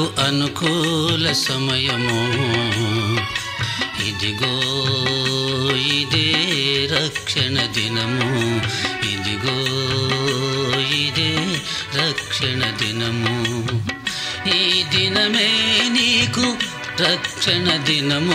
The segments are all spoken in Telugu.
నీకు అనుకూల సమయము, ఇదిగో ఇదే రక్షణ దినము, ఇదిగో ఇదే రక్షణ దినము. ఈ దినమే నీకు రక్షణ దినము,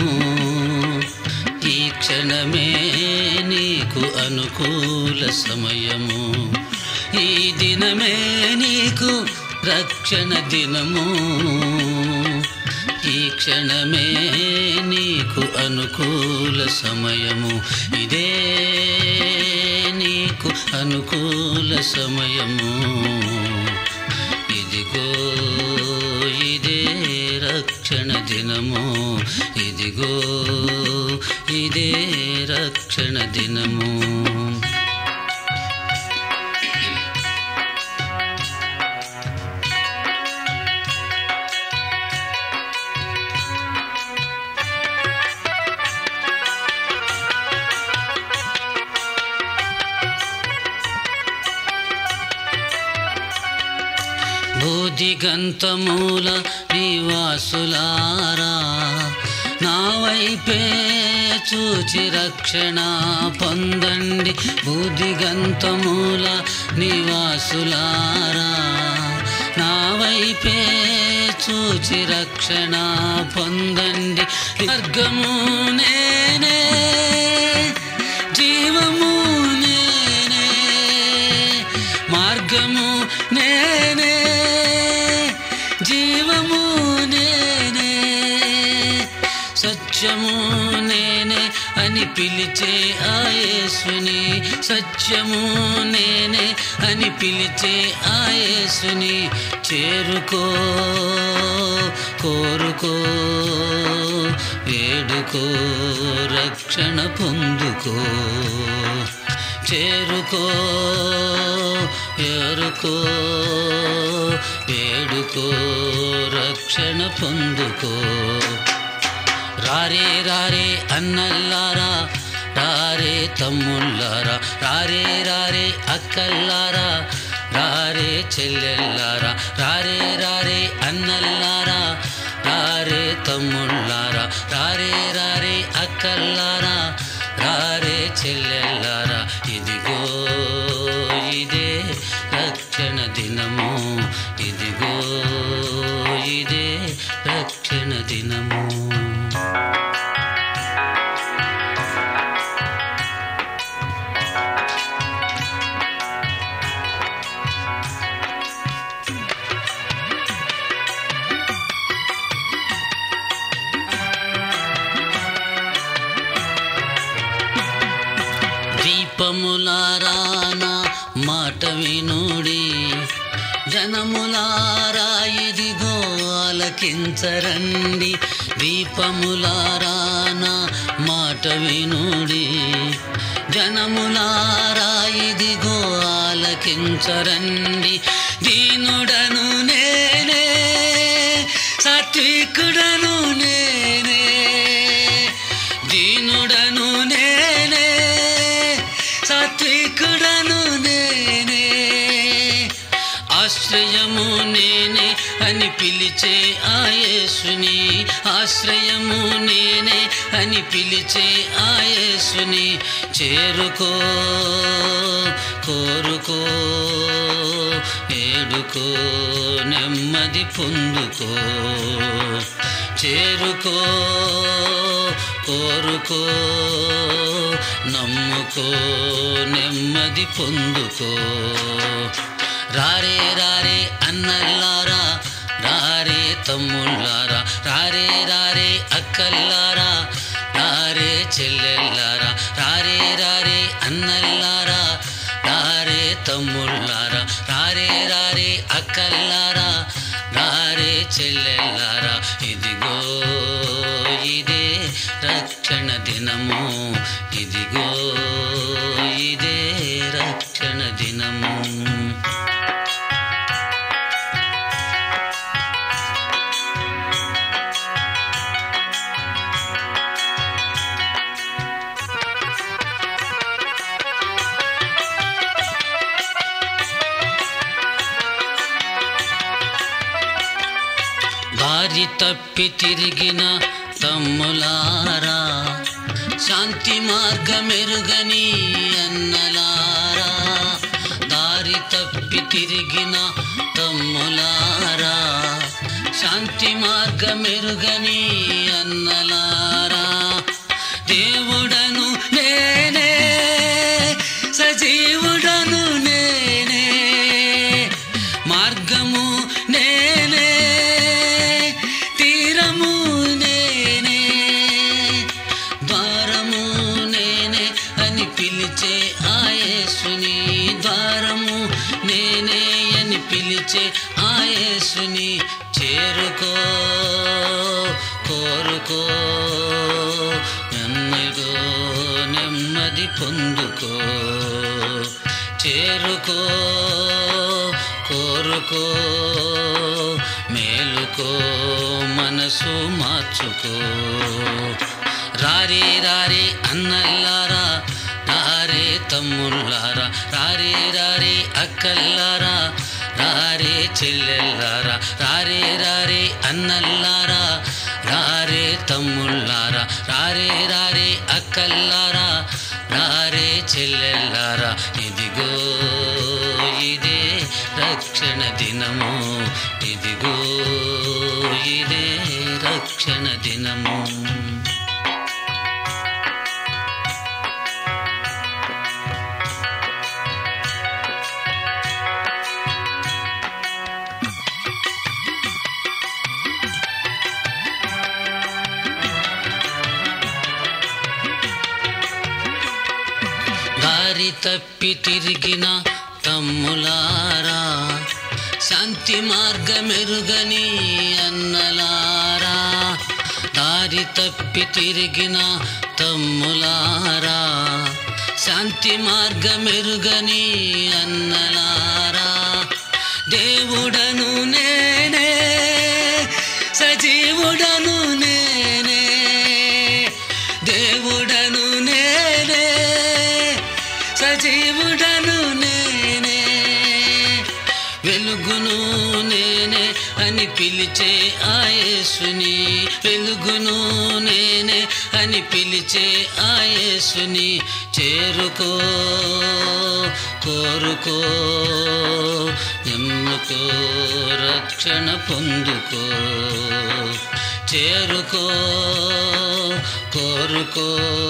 ఈ క్షణమే నీకు అనుకూల సమయము. ఈ దినమే నీకు రక్షణ దినము, ఈ క్షణమే నీకు అనుకూల సమయము. ఇదే నీకు అనుకూల సమయము, ఇదిగో ఇదే రక్షణ దినము, ఇదిగో ఇదే రక్షణ దినము. భూదిగంతమూల నివాసులారా, నా వైపే చూచి రక్షణ పొందండి. భూదిగంతమూల నివాసులారా, నా వైపే చూచి రక్షణ పొందండి. మార్గము నేనే, జీవము నేనే, మార్గము నేనే, జీవము నేనే, సత్యము నేనే అని పిలిచే ఆ యేసుని, సత్యము నేనే అని పిలిచే ఆ యేసుని చేరుకో, కోరుకో, వేడుకో, రక్షణ పొందుకో. చేరుకో, ఏరుకో, వేడుకో, రక్షణ పొందుకో. రారే రారే అన్నల్లారా, రారే తమ్ముళ్ళారా, రారే రారే అక్కల్లారా, రారే చెల్లెల్లారా, రారే రారే అన్నల్లారా, రారే తమ్ముళ్ళారా, రారే రారే అక్కల్లారా, రారే చెల్లెల్లారా. ఇదిగో ఇదే రక్షణ దినము, ఇదిగో ఇదే రక్షణ దినము. దీపములారా నా మాట వినుడి, జనములారా ఇదిగో ఆలకించరండి. దీపములారా నా మాట వినుడి, జనములారా ఇదిగో ఆలకించరండి. దీనుడను నేనే, సాత్వికుడను నేనే, దీనుడను నేనే, సాత్వికుడను నేనే, ఆశ్రయము నేనే అని పిలిచే ఆ యేసుని, ఆశ్రయము నేనే అని పిలిచే ఆ యేసుని చేరుకో, కోరుకో, ఏడుకో, నెమ్మది పొందుకో. చేరుకో, కోరుకో, నమ్ముకో, నెమ్మది పొందుకో. రారే రారే అన్నల్లారా, రారే తమ్ముళ్ళారా, రారే రారే అక్కల్లారా, రారే చెల్లెల్లారా, రారే రారే అన్నల్లారా, రారే తమ్ముళ్ళారా, రారే రారే అక్కల్లారా, రారే చెల్లెల్లారా. ఇదిగో ఇదే రక్షణ దినము, ఇదిగో ఇదే రక్షణ దినము. దారి తప్పి తిరిగిన తమ్ములారా, శాంతి మార్గమెరుగని అన్నలారా, దారి తప్పి తిరిగిన తమ్ములారా, శాంతి మార్గమెరుగని అన్నలారా, దేవుడను నేనే, సజీవుడను నేనే, మార్గము నేనే, తీరము నేనే, ద్వారము నేనే అని పిలిచే ఆ యేసుని, ద్వారము నేనే అని పిలిచే ఆ యేసుని చేరుకో, కోరుకో, నెమ్మది పొందుకో, చేరుకో, కోరుకో, మేలుకో, మనసు మార్చుకో. రారే రారే అన్నల్లారా, రారే తమ్ముళ్ళారా, రారే రారే అక్కల్లారా, రారే చెల్లెల్లారా, రారే రారే అన్నల్లారా, రారే తమ్ముళ్ళారా, రారే రారే అక్కల్లారా, రారే చెల్లెల్లారా, ఇదిగో ఇదే రక్షణ దినము, ఇదిగో ఇదే రక్షణ దినము. దారి తప్పి తిరిగిన తమ్ములారా, శాంతి మార్గమెరుగని అన్నలారా, దారి తప్పి తిరిగిన తమ్ములారా, శాంతి మార్గమెరుగని అన్నలారా, దేవుడను నేనే, సజీవుడను నేనే, దేవుడను నేనే, సజీవుడను నేనే, వెలుగును నేనే అని పిలిచే ఆ యేసుని, వెలుగును నేనే అని పిలిచే ఆ యేసుని చేరుకో, కోరుకో, ఎన్నుకో, రక్షణ పొందుకో, చేరుకో, కోరుకో,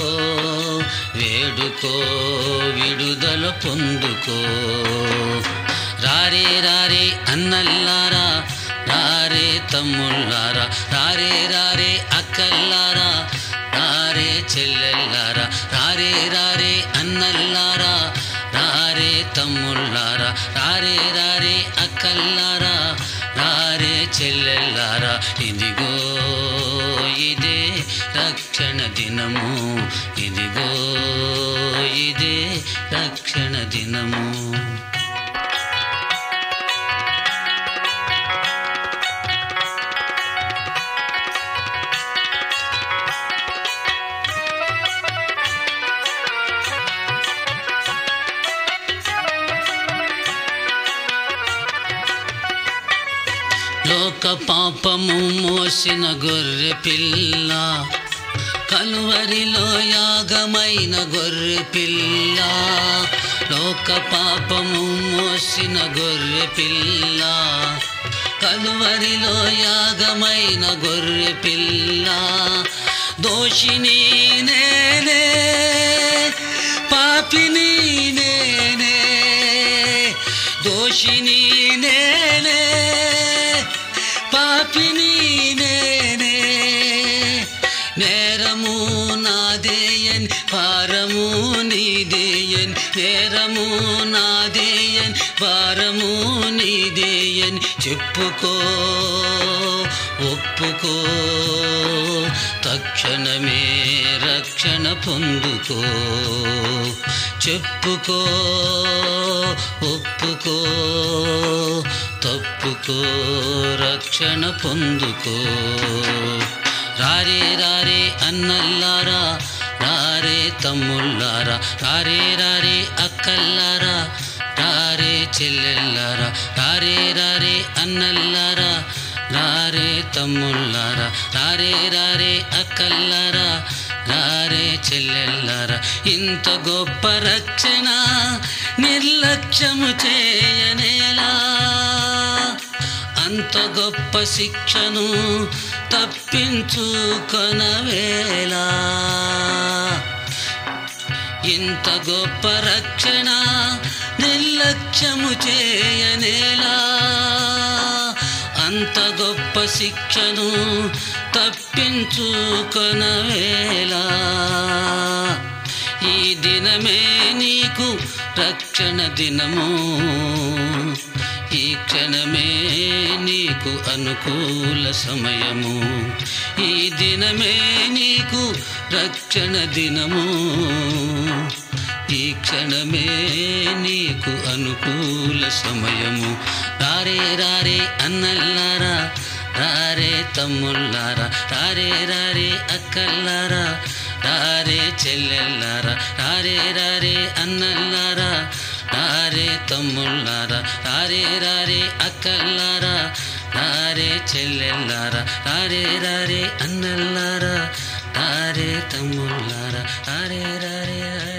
వేడుకో, విడుదల పొందుకో. రారే రారే అన్నల్లారా, రారే తమ్ముళ్ళారా, రారే రారే అక్కల్లారా, రారే చెల్లెల్లారా, రారే రారే అన్నల్లారా, రారే తమ్ముళ్ళారా, రారే రారే అక్కల్లారా, రారే చెల్లెల్లారా, ఇదిగో ఇదే రక్షణ దినము, ఇదిగో ఇదే రక్షణ దినము. లోక పాపము మోసిన గొర్రె పిల్ల, కలువరిలో యాగమైన గొర్రె పిల్ల, లోక పాపము మోసిన గొర్రె పిల్ల, కలువరిలో యాగమైన గొర్రె పిల్ల, దోషిని నేనే, పాపిని నేనే, దోషిని నేనే, పాపిని నేనే, నేరము నాదేయన్, భారము నీదేయన్, నేరము నాదేయన్, భారము నీదేయన్, చెప్పుకో, ఒప్పుకో, తక్షణమే రక్షణ పొందుకో, చెప్పుకో, ఒప్పుకో, తప్పుకో, రక్షణ పొందుకో. రారే రారే అన్నల్లారా, రారే తమ్ముళ్ళారా, రారే రారే అక్కల్లారా, రారే చెల్లెల్లారా, రారే రారే అన్నల్లారా, రారే తమ్ముళ్ళారా, రారే రారే అక్కల్లారా, రారే చెల్లెల్లారా. ఇంత గొప్ప రక్షణ నిర్లక్ష్యము చేయనేలా, అంత గొప్ప శిక్షను తప్పించుకొనవేలా. ఇంత గొప్ప రక్షణ నిర్లక్ష్యము చేయనేలా, అంత గొప్ప శిక్షను తప్పించుకొనవేలా. ఈ దినమే నీకు రక్షణ దినము, ఈ క్షణమే నీకు అనుకూల సమయము. ఈ దినమే నీకు రక్షణ దినము, ఈ క్షణమే నీకు అనుకూల సమయము. రారే రారే అన్నల్లారా, రారే తమ్ముళ్ళారా, రారే రారే అక్కల్లారా, రారే చెల్లెల్లారా, రారే రారే అన్నల్లారా, రారే తమ్ముళ్ళారా, రారే రారే అక్కల్లారా, రారే చెల్లెల్లారా, రారే రారే అన్నల్లారా, రారే తమ్ముళ్ళారా, రారే రారే రారే.